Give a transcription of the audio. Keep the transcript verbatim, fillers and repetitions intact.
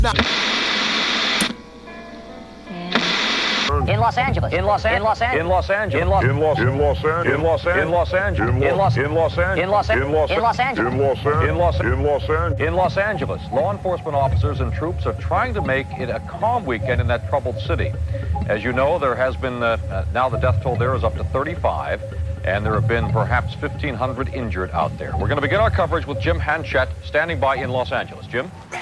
In Los Angeles. In Los Angeles. In Los Angeles. In Los Angeles. In Los In Los Angeles. In Los Angeles. In Los In Los In Los In Los In Los Angeles. In Los In Los In Los Angeles. In Los Angeles, law enforcement officers and troops are trying to make it a calm weekend in that troubled city. As you know, there has been uh, uh, now the death toll there is up to thirty-five, and there have been perhaps fifteen hundred injured out there. We're going to begin our coverage with Jim Hanchett, standing by in Los Angeles. Jim?